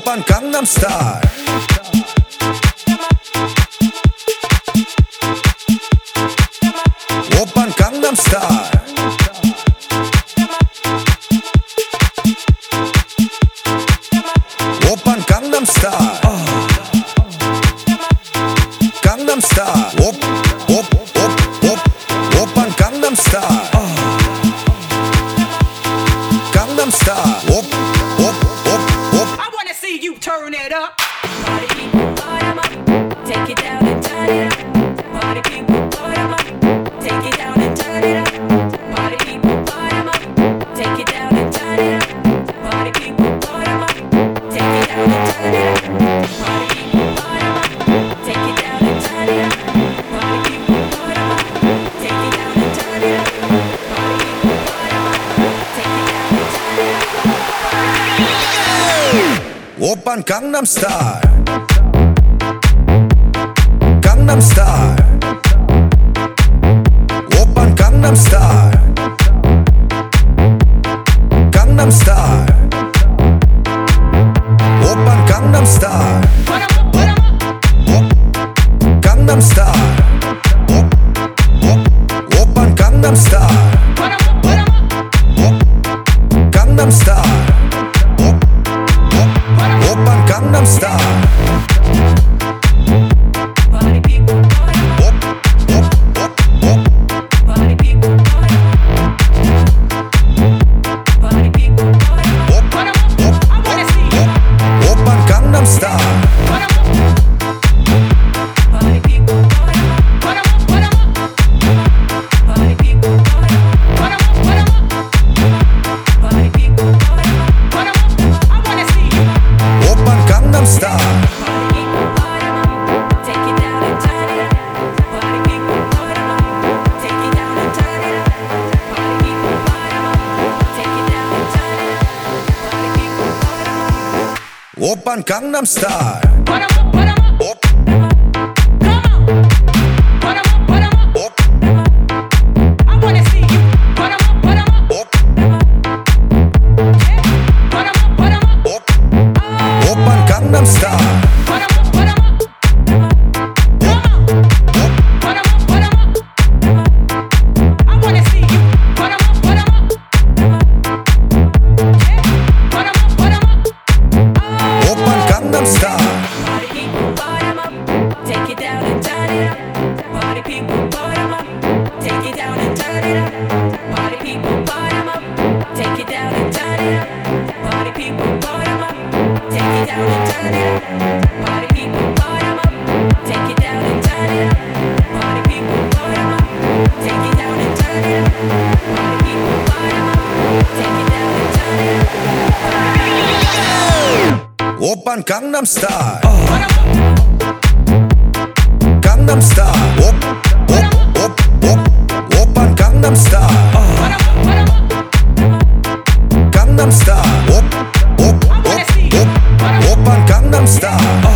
Oppan Gangnam Style. Oppan Gangnam Style. Oppan Gangnam Style. Gangnam Style. Oppan Gangnam Style. Gangnam Style. I wanna see you turn it up. Party people, bottom up. Take it down and turn it up. Party people, bottom up. Take it down and turn it up. Party people, bottom up. Take it down and turn it up. Party people, bottom up. Take it down and turn it up. Party people, bottom up. Take it down and turn it up. Party people, bottom up. Take it down and turn it up. Party people, bottom up. Take it down and turn it up. Oppan Gangnam Style. Gangnam Style. Oppan Gangnam Style. Gangnam Style. Oppan Gangnam Style. Gangnam Style. Oppan Gangnam Style. Gangnam Style. Oppan Gangnam Style. Party people, party people, party people. I wanna see you. Oppan Gangnam Style. Party people, party people, party people. I wanna see you. Oppan Gangnam Style. Party people, bottom up. Take it down and turn it up. Party people, bottom up. Take it down and turn it up. Party people, bottom up. Take it down and turn it up. Party people, bottom up. Oppan Gangnam Style. Bottom up, bottom up. Op, Come on. Bottom up, bottom up. op, I wanna see you. Bottom up, bottom up. op, Yeah. Bottom up, bottom up. op. Oppan Gangnam Style. Bottom up, bottom up. Come on. Bottom up, bottom up. I wanna see you. Bottom up, bottom up. Yeah. Bottom up, bottom up. Oppan Gangnam Style. Party people, bottom up. Take it down and turn it up. Party people, bottom up. Take it down and turn it up. Party people, bottom up. Take it down and turn it up. Party people, bottom up. Take it down and turn it up. Party people, bottom up. Take it down and turn it up. Party people, bottom up. Take it down and turn it up. Party people, bottom up. Take it down and turn it up. Oppan Gangnam Style. Bottom up. Gangnam Style. Op, op, op. Oppan Gangnam Style. Bottom up, bottom up. Gangnam Style. Op, op, op. Oppan Gangnam Style.